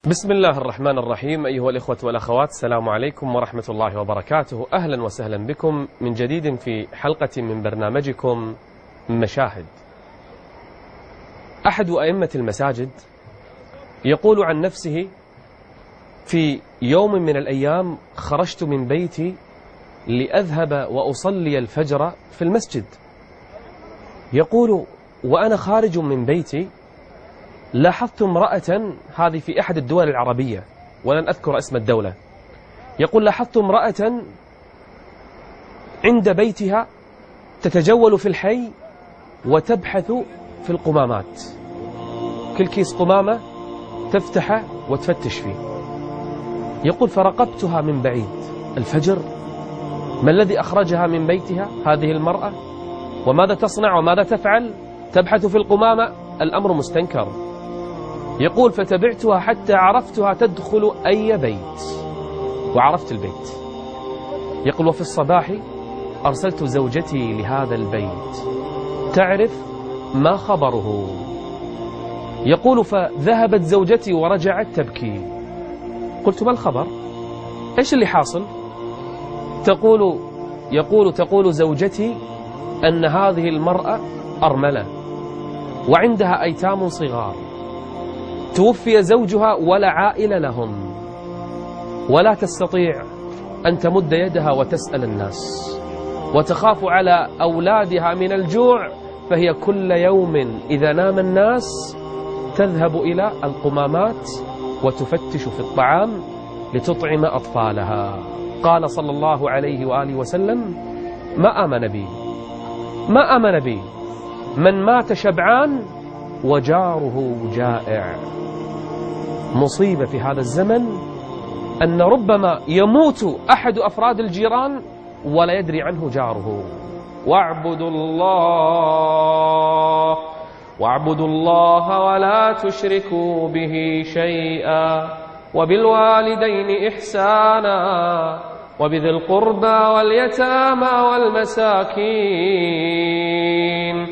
بسم الله الرحمن الرحيم. أيها الإخوة والأخوات، السلام عليكم ورحمة الله وبركاته. أهلا وسهلا بكم من جديد في حلقة من برنامجكم مشاهد. أحد أئمة المساجد يقول عن نفسه: في يوم من الأيام خرجت من بيتي لأذهب وأصلي الفجر في المسجد. يقول: وأنا خارج من بيتي لاحظت امرأة، هذه في أحد الدول العربية ولن أذكر اسم الدولة، يقول: لاحظت امرأة عند بيتها تتجول في الحي وتبحث في القمامات، كل كيس قمامة تفتحه وتفتش فيه. يقول: فرقبتها من بعيد. الفجر، ما الذي أخرجها من بيتها هذه المرأة؟ وماذا تصنع وماذا تفعل؟ تبحث في القمامة، الأمر مستنكر. يقول: فتبعتها حتى عرفتها تدخل أي بيت وعرفت البيت. يقول: وفي الصباح أرسلت زوجتي لهذا البيت تعرف ما خبره. يقول: فذهبت زوجتي ورجعت تبكي. قلت: ما الخبر؟ إيش اللي حاصل؟ تقول زوجتي أن هذه المرأة أرملة وعندها أيتام صغار، توفي زوجها ولا عائل لهم، ولا تستطيع أن تمد يدها وتسأل الناس، وتخاف على أولادها من الجوع، فهي كل يوم إذا نام الناس تذهب إلى القمامات وتفتش في الطعام لتطعم أطفالها. قال صلى الله عليه وآله وسلم: ما آمن بي من مات شبعان وجاره جائع. مصيبة في هذا الزمن أن ربما يموت أحد أفراد الجيران ولا يدري عنه جاره. واعبدوا الله ولا تشركوا به شيئا وبالوالدين إحسانا وبذي القربى واليتامى والمساكين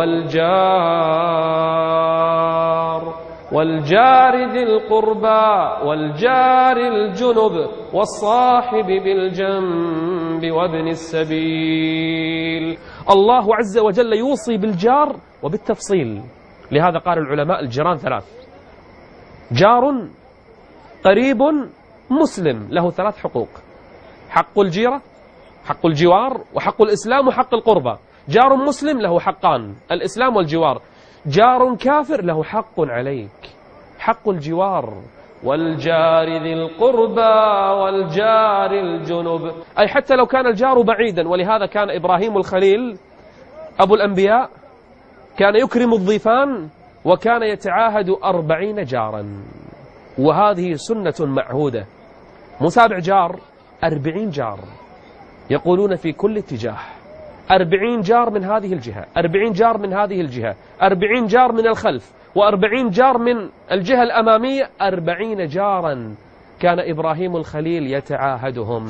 والجار ذي القربى والجار الجنب والصاحب بالجنب وابن السبيل. الله عز وجل يوصي بالجار وبالتفصيل، لهذا قال العلماء: الجيران ثلاث: جار قريب مسلم له ثلاث حقوق: حق الجيرة، حق الجوار، وحق الإسلام، وحق القربى. جار مسلم له حقان: الإسلام والجوار. جار كافر له حق عليك: حق الجوار. والجار ذي القربى والجار الجنب، أي حتى لو كان الجار بعيدا. ولهذا كان إبراهيم الخليل أبو الأنبياء كان يكرم الضيفان، وكان يتعاهد 40 جارا، وهذه سنة معهودة. مسابع جار 40 جار يقولون في كل اتجاه: 40 جار من هذه الجهة، 40 جار من هذه الجهة، 40 جار من الخلف، و40 جار من الجهة الأمامية. 40 جارا كان إبراهيم الخليل يتعاهدهم.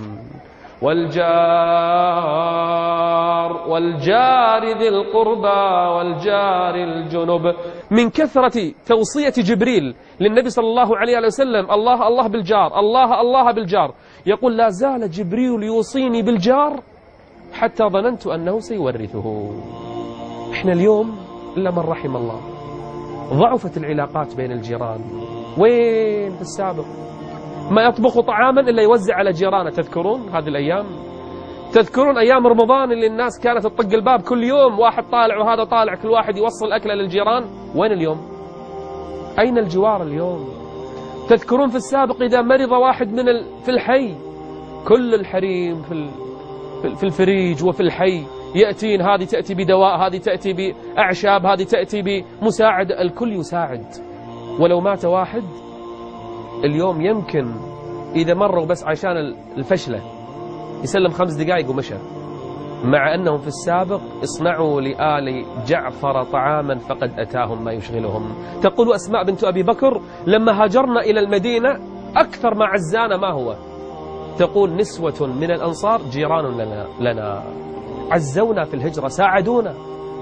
والجار ذي القربى والجار الجنب. من كثرة توصية جبريل للنبي صلى الله عليه وسلم: الله بالجار، الله بالجار، يقول: لا زال جبريل يوصيني بالجار حتى ظننت أنه سيورثه. إحنا اليوم إلا من رحم الله ضعفت العلاقات بين الجيران. وين في السابق ما يطبخ طعاما إلا يوزع على جيرانه. تذكرون هذه الأيام؟ تذكرون أيام رمضان اللي الناس كانت تطق الباب كل يوم، واحد طالع وهذا طالع، كل واحد يوصل أكله للجيران؟ وين اليوم؟ أين الجوار اليوم؟ تذكرون في السابق إذا مرض واحد في الحي، كل الحريم في الفريج وفي الحي يأتين، هذه تأتي بدواء، هذه تأتي بأعشاب، هذه تأتي بمساعد، الكل يساعد. ولو مات واحد اليوم يمكن إذا مروا بس عشان الفشلة يسلم 5 دقائق ومشى، مع أنهم في السابق اصنعوا لآل جعفر طعاما فقد أتاهم ما يشغلهم. تقول أسماء بنت أبي بكر: لما هاجرنا إلى المدينة أكثر ما عزانا ما هو؟ تقول: نسوة من الأنصار جيران لنا عزونا في الهجرة، ساعدونا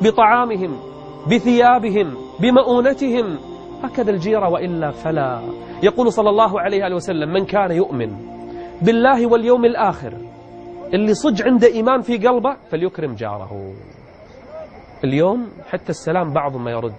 بطعامهم، بثيابهم، بمؤونتهم. هكذا الجيرة، وإلا فلا. يقول صلى الله عليه وسلم: من كان يؤمن بالله واليوم الآخر، اللي صج عنده إيمان في قلبه، فليكرم جاره. اليوم حتى السلام بعض ما يرد.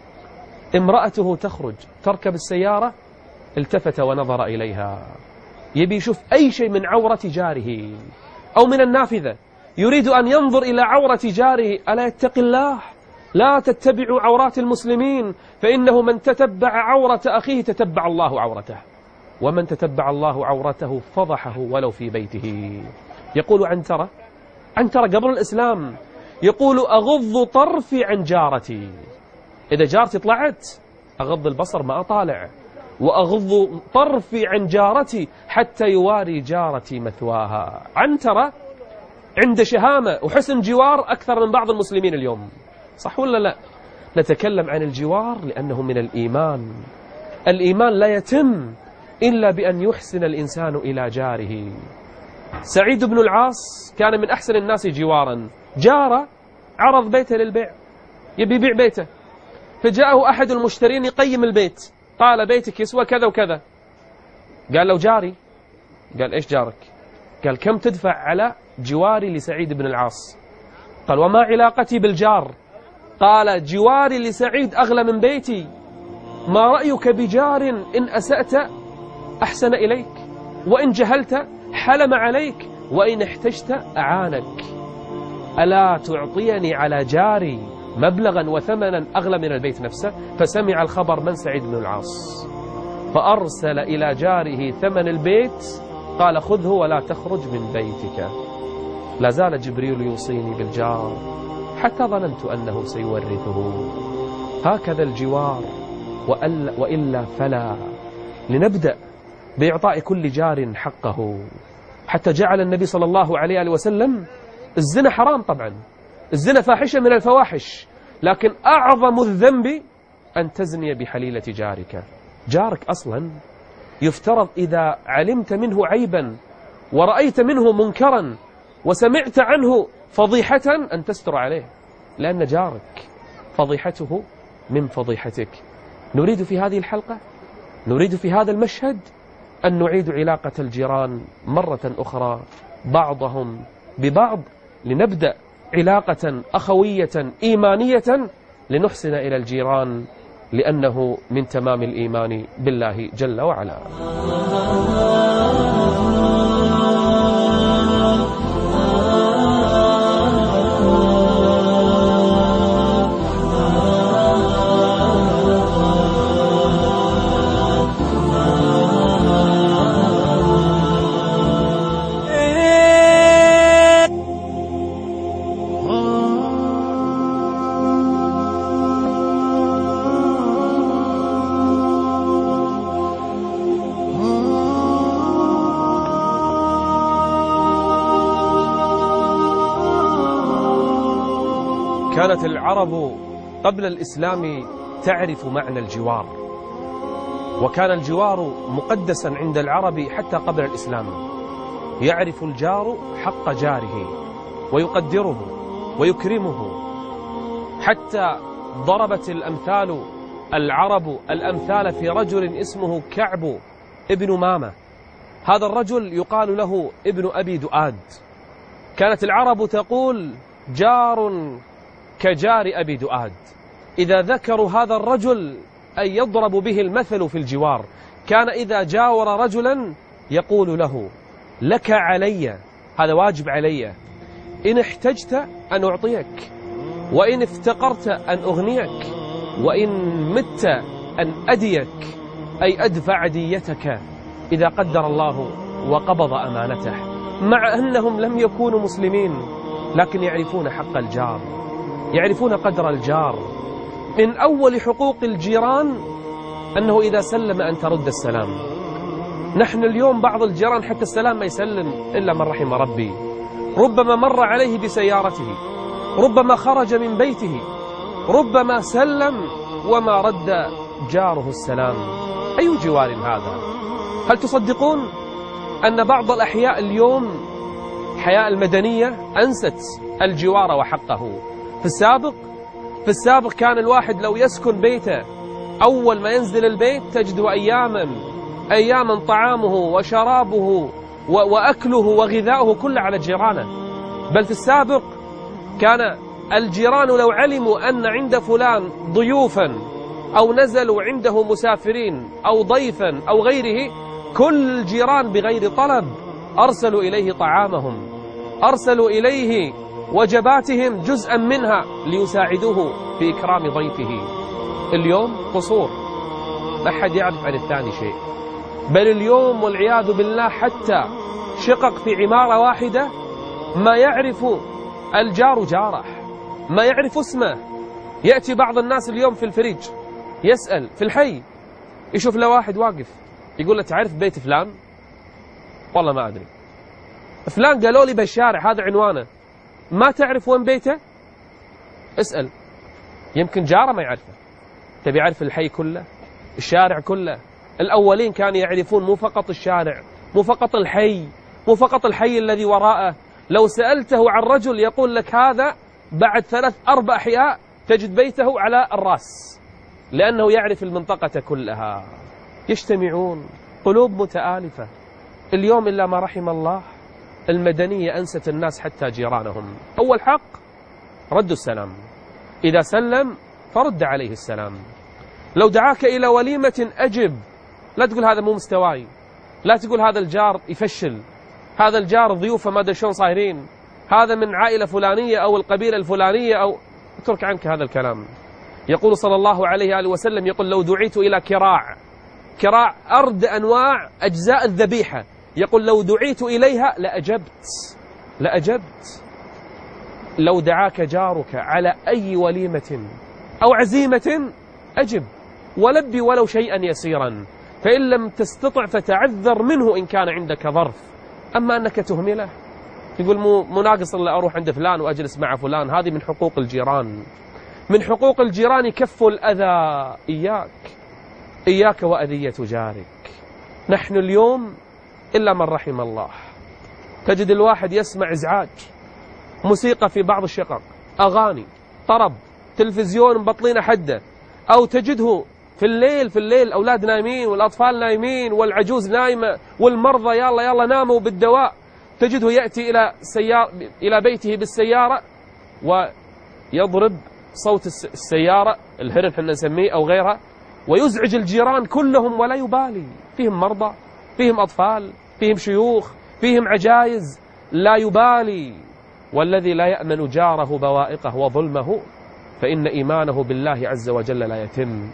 امرأته تخرج تركب السيارة، التفت ونظر إليها، يبي يشوف أي شيء من عورة جاره أو من النافذة، يريد أن ينظر إلى عورة جاره. ألا يتقي الله؟ لا تتبعوا عورات المسلمين، فإنه من تتبع عورة أخيه تتبع الله عورته، ومن تتبع الله عورته فضحه ولو في بيته. يقول عنترة قبل الإسلام، يقول: أغض طرفي عن جارتي، إذا جارتي طلعت أغض البصر ما أطالع، وأغض طرفي عن جارتي حتى يواري جارتي مثواها. عنترة عنده شهامة وحسن جوار أكثر من بعض المسلمين اليوم، صح ولا لا؟ نتكلم عن الجوار لأنه من الإيمان. الإيمان لا يتم إلا بأن يحسن الإنسان إلى جاره. سعيد بن العاص كان من أحسن الناس جوارا. جاره عرض بيته للبيع، يبي يبيع بيته، فجاءه أحد المشترين يقيم البيت، قال: بيتك يسوى كذا وكذا. قال: لو جاري. قال: إيش جارك؟ قال: كم تدفع على جواري لسعيد بن العاص؟ قال: وما علاقتي بالجار؟ قال: جواري لسعيد أغلى من بيتي. ما رأيك بجار إن أسأت أحسن إليك، وإن جهلت حلم عليك، وإن احتجت أعانك؟ ألا تعطيني على جاري مبلغا وثمنا أغلى من البيت نفسه؟ فسمع الخبر من سعيد بن العاص، فأرسل إلى جاره ثمن البيت، قال: خذه ولا تخرج من بيتك. لا زال جبريل يوصيني بالجار حتى ظننت أنه سيورثه. هكذا الجوار، وإلا فلا. لنبدأ بإعطاء كل جار حقه. حتى جعل النبي صلى الله عليه وسلم الزنا حرام. طبعا الزنا فاحشة من الفواحش، لكن أعظم الذنب أن تزني بحليلة جارك. جارك أصلا يفترض إذا علمت منه عيبا ورأيت منه منكرا وسمعت عنه فضيحة أن تستر عليه، لأن جارك فضيحته من فضيحتك. نريد في هذه الحلقة، نريد في هذا المشهد أن نعيد علاقة الجيران مرة أخرى بعضهم ببعض، لنبدأ علاقة أخوية إيمانية لنحسن إلى الجيران، لأنه من تمام الإيمان بالله جل وعلا. كانت العرب قبل الإسلام تعرف معنى الجوار، وكان الجوار مقدسا عند العرب حتى قبل الإسلام. يعرف الجار حق جاره ويقدره ويكرمه، حتى ضربت الأمثال العرب الأمثال في رجل اسمه كعب ابن مامة. هذا الرجل يقال له ابن أبي دؤاد. كانت العرب تقول: جار كجار أبي دؤاد. إذا ذكروا هذا الرجل أي يضرب به المثل في الجوار. كان إذا جاور رجلا يقول له: لك علي، هذا واجب علي، إن احتجت أن أعطيك، وإن افتقرت أن أغنيك، وإن مت أن أديك، أي أدفع ديتك إذا قدر الله وقبض أمانته. مع أنهم لم يكونوا مسلمين، لكن يعرفون حق الجار، يعرفون قدر الجار. من أول حقوق الجيران أنه إذا سلم أن ترد السلام. نحن اليوم بعض الجيران حتى السلام ما يسلم إلا من رحم ربي. ربما مر عليه بسيارته، ربما خرج من بيته، ربما سلم وما رد جاره السلام. أي جوار هذا؟ هل تصدقون أن بعض الأحياء اليوم حياء المدنية أنست الجوار وحقه؟ في السابق كان الواحد لو يسكن بيته أول ما ينزل البيت تجده أياما طعامه وشرابه وأكله وغذاؤه كله على جيرانه. بل في السابق كان الجيران لو علموا أن عند فلان ضيوفا أو نزلوا عنده مسافرين أو ضيفا أو غيره، كل الجيران بغير طلب أرسلوا إليه طعامهم، أرسلوا إليه وجباتهم جزءا منها ليساعدوه في إكرام ضيفه. اليوم قصور، لا أحد يعرف عن الثاني شيء. بل اليوم والعياذ بالله حتى شقق في عمارة واحدة ما يعرف الجار جاره، ما يعرف اسمه. يأتي بعض الناس اليوم في الفريج يسأل في الحي، يشوف له واحد واقف يقول له تعرف بيت فلان؟ والله ما أدري. فلان قالوا لي بالشارع هذا عنوانه، ما تعرف وين بيته؟ اسأل، يمكن جاره ما يعرفه. تبي يعرف الحي كله، الشارع كله. الأولين كانوا يعرفون مو فقط الشارع، مو فقط الحي، مو فقط الحي الذي وراءه. لو سألته عن رجل يقول لك هذا بعد 3-4 أحياء تجد بيته على الرأس، لأنه يعرف المنطقة كلها. يجتمعون، قلوب متآلفة. اليوم إلا ما رحم الله المدنية أنست الناس حتى جيرانهم. أول حق رد السلام، إذا سلم فرد عليه السلام. لو دعاك إلى وليمة أجب، لا تقول هذا مو مستواي، لا تقول هذا الجار يفشل، هذا الجار ضيوفه ما أدري شلون صايرين، هذا من عائلة فلانية أو القبيلة الفلانية، أو اترك عنك هذا الكلام. يقول صلى الله عليه وآله وسلم، يقول لو دعيت إلى كراع أرد أنواع أجزاء الذبيحة، يقول لو دعيت إليها لأجبت. لو دعاك جارك على أي وليمة أو عزيمة أجب ولبي ولو شيئا يسيرا، فإن لم تستطع فتعذر منه إن كان عندك ظرف. أما أنك تهمله تقول مو ناقص إلا أروح عند فلان وأجلس مع فلان، هذه من حقوق الجيران. من حقوق الجيران كف الأذى. إياك وأذية جارك. نحن اليوم إلا من رحم الله تجد الواحد يسمع إزعاج، موسيقى في بعض الشقق، أغاني، طرب، تلفزيون مبطلين حده، أو تجده في الليل أولاد نايمين والأطفال نايمين والعجوز نايمة والمرضى يلا ناموا بالدواء، تجده يأتي إلى بيته بالسيارة ويضرب صوت السيارة، الهرن حنا نسميه أو غيرها، ويزعج الجيران كلهم ولا يبالي. فيهم مرضى، فيهم أطفال، فيهم شيوخ، فيهم عجائز، لا يبالي. والذي لا يأمن جاره بوائقه وظلمه فإن إيمانه بالله عز وجل لا يتم.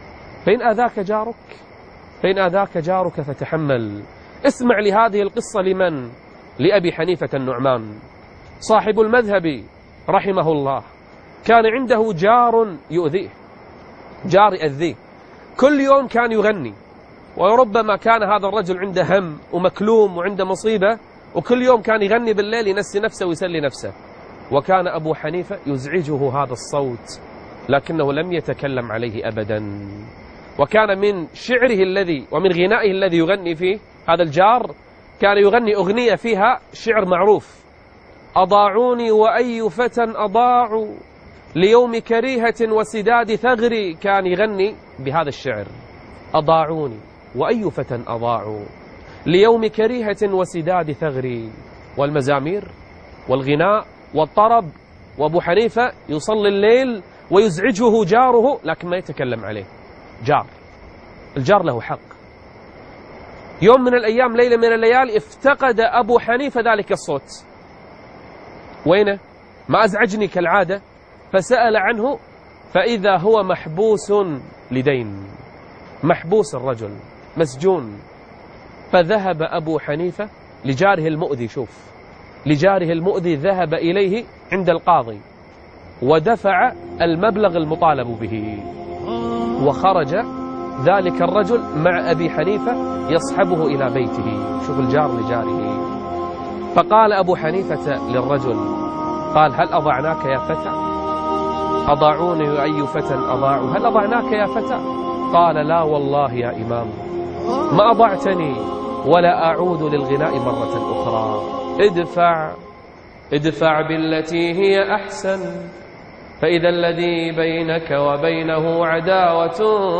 فإن أذاك جارك فتحمل. اسمع لهذه القصة لمن؟ لأبي حنيفة النعمان صاحب المذهب رحمه الله. كان عنده جار يؤذيه، جار يؤذيه، كل يوم كان يغني، وربما كان هذا الرجل عنده هم ومكلوم وعنده مصيبة، وكل يوم كان يغني بالليل ينسي نفسه ويسلي نفسه. وكان أبو حنيفة يزعجه هذا الصوت، لكنه لم يتكلم عليه أبدا. وكان من شعره الذي ومن غنائه الذي يغني فيه هذا الجار، كان يغني أغنية فيها شعر معروف: أضاعوني وأي فتى أضاعوا ليوم كريهة وسداد ثغري. كان يغني بهذا الشعر: أضاعوني وأي فتى أضاعوا ليوم كريهة وسداد ثغري. والمزامير والغناء والطرب، وأبو حنيفة يصلي الليل ويزعجه جاره لكن ما يتكلم عليه. الجار له حق. يوم من الأيام، ليلة من الليالي، افتقد أبو حنيفة ذلك الصوت. وينه؟ ما أزعجني كالعادة. فسأل عنه فإذا هو محبوس لدين، محبوس الرجل مسجون. فذهب أبو حنيفة لجاره المؤذي، شوف، لجاره المؤذي ذهب إليه عند القاضي ودفع المبلغ المطالب به، وخرج ذلك الرجل مع أبي حنيفة يصحبه إلى بيته. شوف الجار لجاره. فقال أبو حنيفة للرجل، قال: هل أضعناك يا فتى؟ أضاعوني وأي فتى أضاعوا، هل أضعناك يا فتى؟ قال: لا والله يا إمام، ما أضعتني ولا أعود للغناء مرة أخرى. ادفع بالتي هي أحسن فإذا الذي بينك وبينه عداوة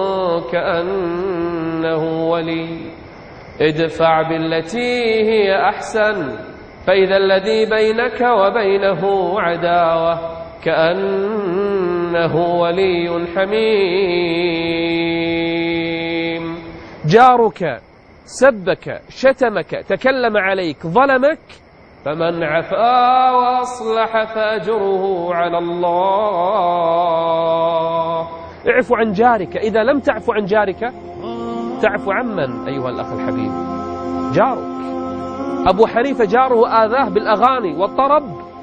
كأنه ولي ادفع بالتي هي أحسن فإذا الذي بينك وبينه عداوة كأنه ولي حميم. جارك سبك شتمك تكلم عليك ظلمك، فمن عفا وأصلح فأجره على الله. اعفو عن جارك. إذا لم تعفو عن جارك تعفو عمن أيها الأخ الحبيب؟ جارك. أبو حنيفة جاره آذاه بالأغاني والطرب،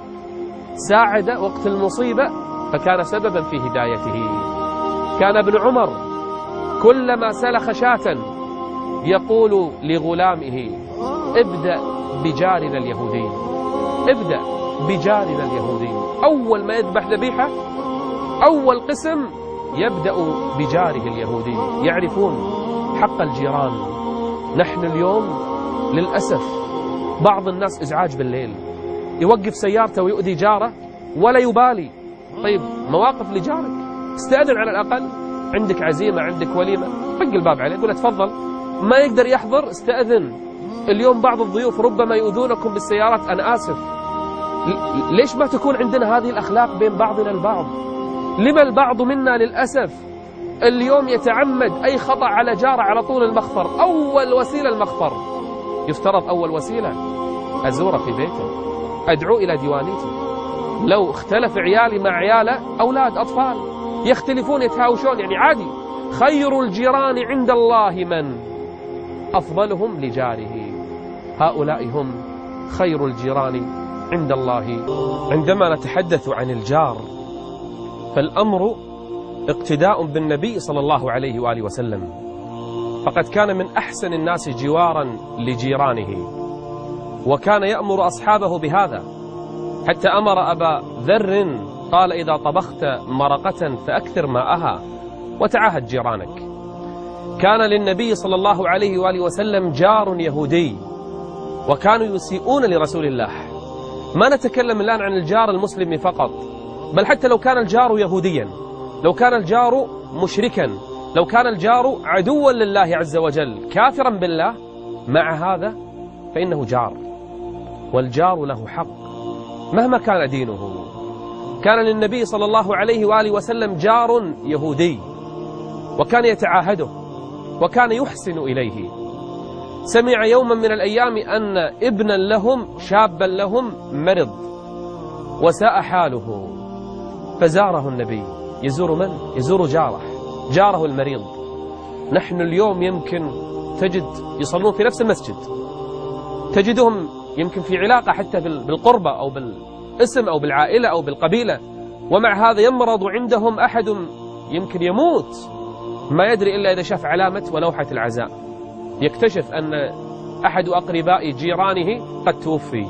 ساعد وقت المصيبة فكان سببا في هدايته. كان ابن عمر كلما سلخ شاة يقول لغلامه ابدأ بجارنا اليهودي، ابدأ بجارنا اليهودي. أول ما يذبح ذبيحة أول قسم يبدأ بجاره اليهودي. يعرفون حق الجيران. نحن اليوم للأسف بعض الناس إزعاج بالليل، يوقف سيارته ويؤذي جاره ولا يبالي. طيب مواقف لجارك، استأذن على الأقل. عندك عزيمة، عندك وليمة، طق الباب عليه قول تفضل. ما يقدر يحضر، استأذن. اليوم بعض الضيوف ربما يؤذونكم بالسيارات، أنا آسف. ليش ما تكون عندنا هذه الأخلاق بين بعضنا البعض؟ لما البعض منا للأسف اليوم يتعمد أي خطأ على جاره على طول المخفر؟ أول وسيلة المخفر. يفترض أول وسيلة أزوره في بيته، أدعو إلى ديوانيته. لو اختلف عيالي مع عياله، أولاد أطفال يختلفون يتهاوشون، يعني عادي. خير الجيران عند الله من أفضلهم لجاره. هؤلاء هم خير الجيران عند الله. عندما نتحدث عن الجار فالأمر اقتداء بالنبي صلى الله عليه وآله وسلم، فقد كان من أحسن الناس جوارا لجيرانه، وكان يأمر أصحابه بهذا، حتى أمر أبا ذر قال إذا طبخت مرقة فأكثر ماءها وتعاهد جيرانك. كان للنبي صلى الله عليه وآله وسلم جار يهودي، وكانوا يسيئون لرسول الله. ما نتكلم الآن عن الجار المسلم فقط، بل حتى لو كان الجار يهوديا، لو كان الجار مشركا، لو كان الجار عدوا لله عز وجل كافرا بالله، مع هذا فإنه جار، والجار له حق مهما كان دينه. كان للنبي صلى الله عليه وآله وسلم جار يهودي، وكان يتعاهده وكان يحسن إليه. سمع يوما من الأيام أن ابنا لهم شابا لهم مرض وساء حاله، فزاره النبي. يزور من؟ يزور جاره المريض. نحن اليوم يمكن تجد يصلون في نفس المسجد، تجدهم يمكن في علاقة حتى بالقربة أو بالاسم أو بالعائلة أو بالقبيلة، ومع هذا يمرض عندهم أحد يمكن يموت، ما يدري إلا إذا شاف علامة ولوحة العزاء يكتشف أن أحد أقرباء جيرانه قد توفي.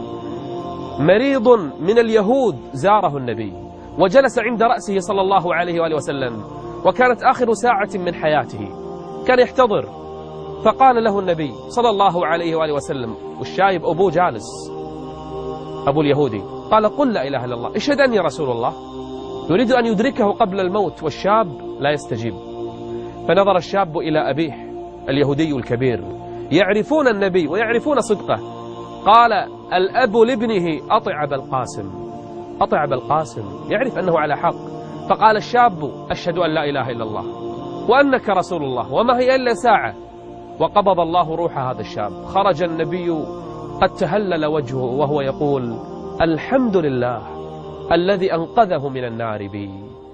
مريض من اليهود زاره النبي وجلس عند رأسه صلى الله عليه وآله وسلم، وكانت آخر ساعة من حياته، كان يحتضر. فقال له النبي صلى الله عليه وآله وسلم، والشايب أبوه جالس، أبو اليهودي، قال قل لا إله إلا الله اشهد أني رسول الله. يريد أن يدركه قبل الموت، والشاب لا يستجيب. فنظر الشاب إلى أبيه اليهودي الكبير، يعرفون النبي ويعرفون صدقه. قال الأب لابنه أطع أبا القاسم، أطع أبا القاسم، يعرف أنه على حق. فقال الشاب أشهد أن لا إله إلا الله وأنك رسول الله، وما هي إلا ساعة وقبض الله روح هذا الشاب. خرج النبي قد تهلل وجهه وهو يقول الحمد لله الذي أنقذه من النار بي،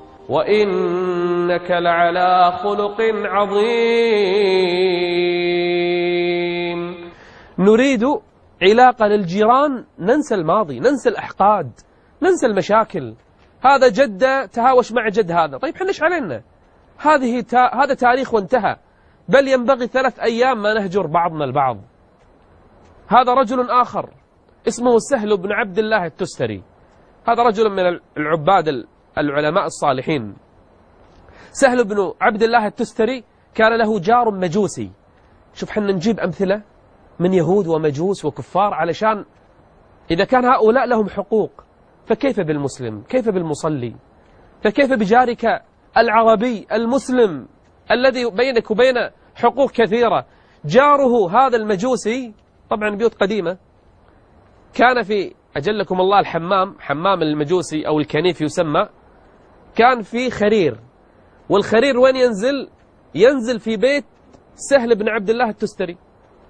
وإنك لعلى خلق عظيم. نريد علاقة للجيران، ننسى الماضي، ننسى الأحقاد، ننسى المشاكل. هذا جد تهاوش مع جد هذا، طيب حنش علينا، هذا تاريخ وانتهى. بل ينبغي 3 أيام ما نهجر بعضنا البعض. هذا رجل آخر اسمه سهل بن عبد الله التستري، هذا رجل من العباد العلماء الصالحين. سهل بن عبد الله التستري كان له جار مجوسي. شوف حنا نجيب أمثلة من يهود ومجوس وكفار، علشان إذا كان هؤلاء لهم حقوق فكيف بالمسلم؟ كيف بالمصلي؟ فكيف بجارك العربي المسلم الذي بينك وبينه حقوق كثيرة؟ جاره هذا المجوسي، طبعا بيوت قديمة، كان في أجلكم الله حمام المجوسي أو الكنيف يسمى، كان في خرير، والخرير وين ينزل في بيت سهل بن عبد الله التستري.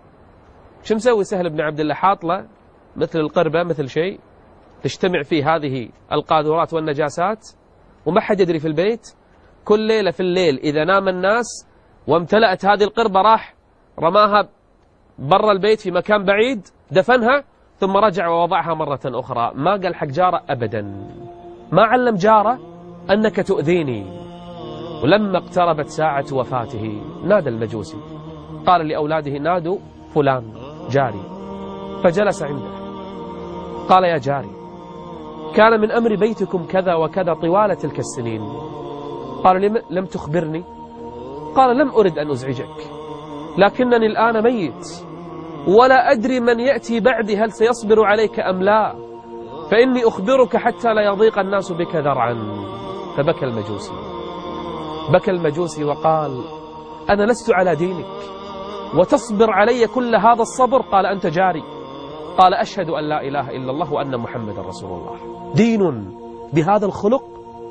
شو مسوي سهل بن عبد الله؟ حاطله مثل القربة، مثل شيء تجتمع فيه هذه القاذورات والنجاسات، وما حد يدري في البيت. كل ليلة في الليل إذا نام الناس وامتلأت هذه القربة راح رماها برا البيت في مكان بعيد، دفنها، ثم رجع ووضعها مرة أخرى. ما قال حق جاره أبدا، ما علم جاره أنك تؤذيني. ولما اقتربت ساعة وفاته نادى المجوسي، قال لأولاده نادوا فلان جاري، فجلس عنده. قال يا جاري، كان من أمر بيتكم كذا وكذا طوال تلك السنين. قال لم تخبرني؟ قال لم أرد أن أزعجك، لكنني الآن ميت ولا أدري من يأتي بعدي هل سيصبر عليك أم لا، فإني أخبرك حتى لا يضيق الناس بك ذرعا. فبكى المجوسي، بكى المجوسي وقال أنا لست على دينك وتصبر علي كل هذا الصبر. قال أنت جاري. قال أشهد أن لا إله إلا الله وأن محمد رسول الله. دين بهذا الخلق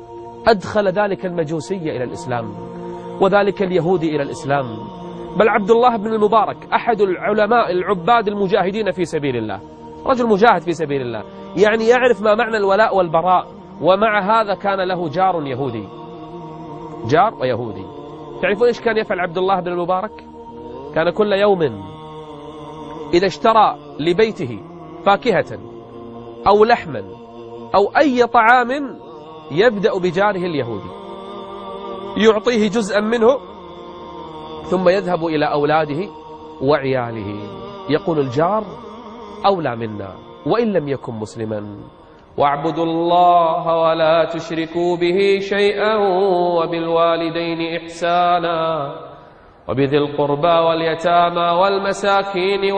أدخل ذلك المجوسي إلى الإسلام وذلك اليهودي إلى الإسلام. بل عبد الله بن المبارك أحد العلماء العباد المجاهدين في سبيل الله، رجل مجاهد في سبيل الله، يعني يعرف ما معنى الولاء والبراء، ومع هذا كان له جار يهودي، جار ويهودي. تعرفون إيش كان يفعل عبد الله بن المبارك؟ كان كل يوم إذا اشترى لبيته فاكهة أو لحما أو أي طعام يبدأ بجاره اليهودي، يعطيه جزءا منه ثم يذهب إلى أولاده وعياله، يقول الجار أولى منا وإن لم يكن مسلما. واعبدوا الله ولا تشركوا به شيئا وبالوالدين إحسانا وبذي القربى واليتامى والمساكين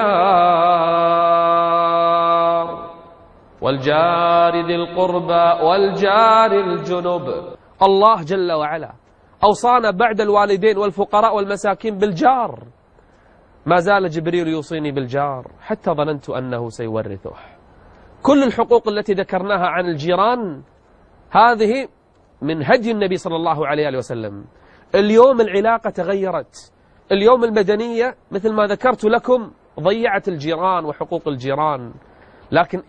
والجار ذي القربى والجار الجنب. الله جل وعلا أوصانا بعد الوالدين والفقراء والمساكين بالجار. ما زال جبريل يوصيني بالجار حتى ظننت أنه سيورثه. كل الحقوق التي ذكرناها عن الجيران هذه من هدي النبي صلى الله عليه وسلم. اليوم العلاقة تغيرت، اليوم المدنية مثل ما ذكرت لكم ضيعت الجيران وحقوق الجيران. لكن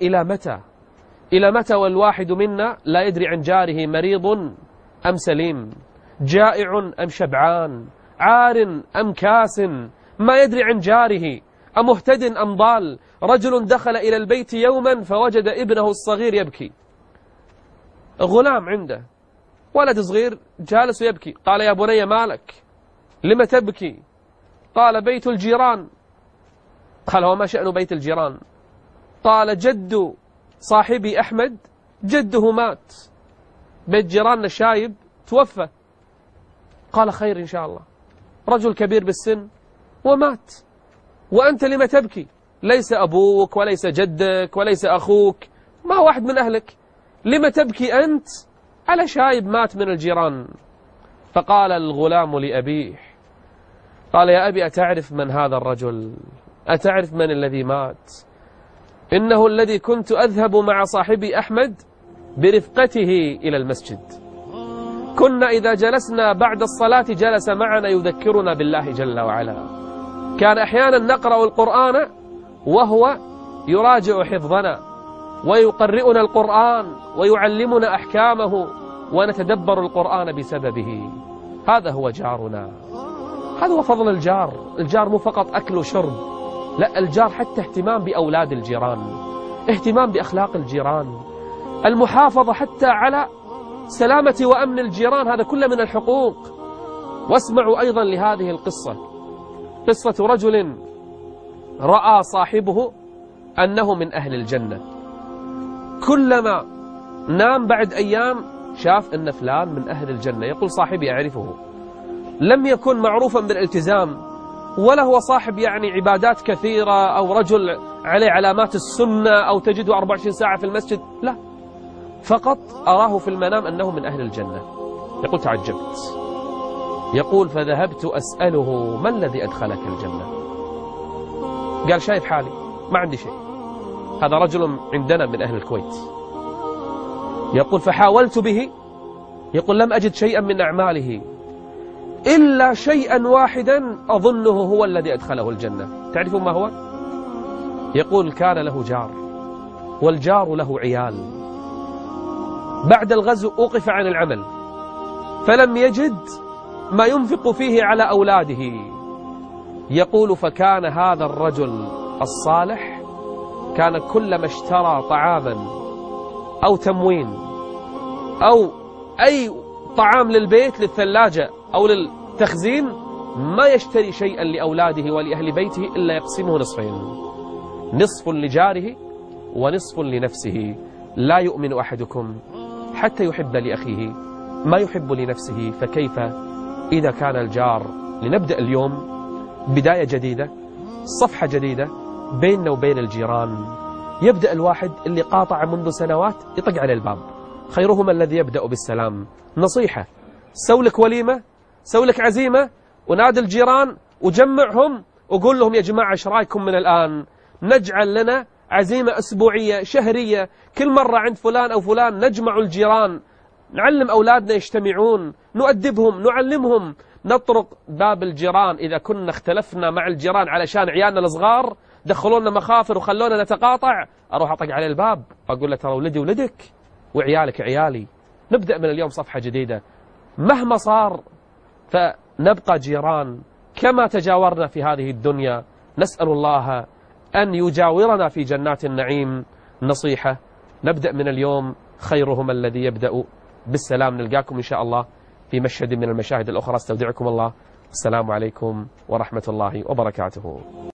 إلى متى والواحد منا لا يدري عن جاره مريض أم سليم، جائع أم شبعان، عار أم كاس، ما يدري عن جاره أمهتد أم ضال. رجل دخل إلى البيت يوما فوجد ابنه الصغير يبكي، غلام عنده ولد صغير جالس يبكي. قال يا بني مالك، لم تبكي؟ قال بيت الجيران. قال وما شأن بيت الجيران؟ قال جد صاحبي أحمد جده مات، بيت جيراننا شايب توفى. قال خير إن شاء الله، رجل كبير بالسن ومات، وأنت لم تبكي؟ ليس أبوك وليس جدك وليس أخوك، ما واحد من أهلك، لم تبكي أنت على شايب مات من الجيران؟ فقال الغلام لأبيه، قال يا أبي أتعرف من هذا الرجل؟ أتعرف من الذي مات؟ إنه الذي كنت أذهب مع صاحبي أحمد برفقته إلى المسجد، كنا إذا جلسنا بعد الصلاة جلس معنا يذكرنا بالله جل وعلا، كان أحيانا نقرأ القرآن وهو يراجع حفظنا ويقرئنا القرآن ويعلمنا أحكامه ونتدبر القرآن بسببه. هذا هو جارنا، هذا هو فضل الجار. الجار مو فقط أكل وشرب، لا، الجار حتى اهتمام بأولاد الجيران، اهتمام بأخلاق الجيران، المحافظة حتى على سلامة وأمن الجيران، هذا كله من الحقوق. واسمعوا أيضا لهذه القصة، قصة رجل رأى صاحبه أنه من أهل الجنة، كلما نام بعد أيام شاف أن فلان من أهل الجنة، يقول صاحبي أعرفه، لم يكن معروفا بالالتزام ولا هو صاحب يعني عبادات كثيرة أو رجل عليه علامات السنة أو تجده 24 ساعة في المسجد، لا، فقط أراه في المنام أنه من أهل الجنة. يقول تعجبت، يقول فذهبت أسأله ما الذي أدخلك الجنة؟ قال شايف حالي ما عندي شيء، هذا رجل عندنا من أهل الكويت. يقول فحاولت به، يقول لم أجد شيئا من أعماله إلا شيئا واحدا أظنه هو الذي أدخله الجنة. تعرفون ما هو؟ يقول كان له جار، والجار له عيال. بعد الغزو أوقف عن العمل فلم يجد ما ينفق فيه على أولاده. يقول فكان هذا الرجل الصالح كان كلما اشترى طعاما أو تموين أو أي طعام للبيت للثلاجة أو للتخزين ما يشتري شيئا لأولاده ولأهل بيته إلا يقسمه نصفين، نصف لجاره ونصف لنفسه. لا يؤمن أحدكم حتى يحب لأخيه ما يحب لنفسه، فكيف إذا كان الجار؟ لنبدأ اليوم بداية جديدة، صفحة جديدة بيننا وبين الجيران. يبدأ الواحد اللي قاطع منذ سنوات يطق على الباب، خيرهما الذي يبدأ بالسلام. نصيحة، سولك وليمة، سولك عزيمة، ونادي الجيران وجمعهم وقول لهم يا جماعة ايش رايكم من الآن نجعل لنا عزيمة أسبوعية شهرية، كل مرة عند فلان أو فلان نجمع الجيران، نعلم أولادنا يجتمعون، نؤدبهم، نعلمهم، نطرق باب الجيران. إذا كنا اختلفنا مع الجيران علشان عيالنا الصغار دخلونا مخافر وخلونا نتقاطع، أروح أطق على الباب أقول له ترى ولدي ولدك وعيالك عيالي. نبدأ من اليوم صفحة جديدة. مهما صار فنبقى جيران كما تجاورنا في هذه الدنيا. نسأل الله أن يجاورنا في جنات النعيم. نصيحة، نبدأ من اليوم خيرهم الذي يبدأ بالسلام. نلقاكم إن شاء الله في مشهد من المشاهد الأخرى. استودعكم الله، السلام عليكم ورحمة الله وبركاته.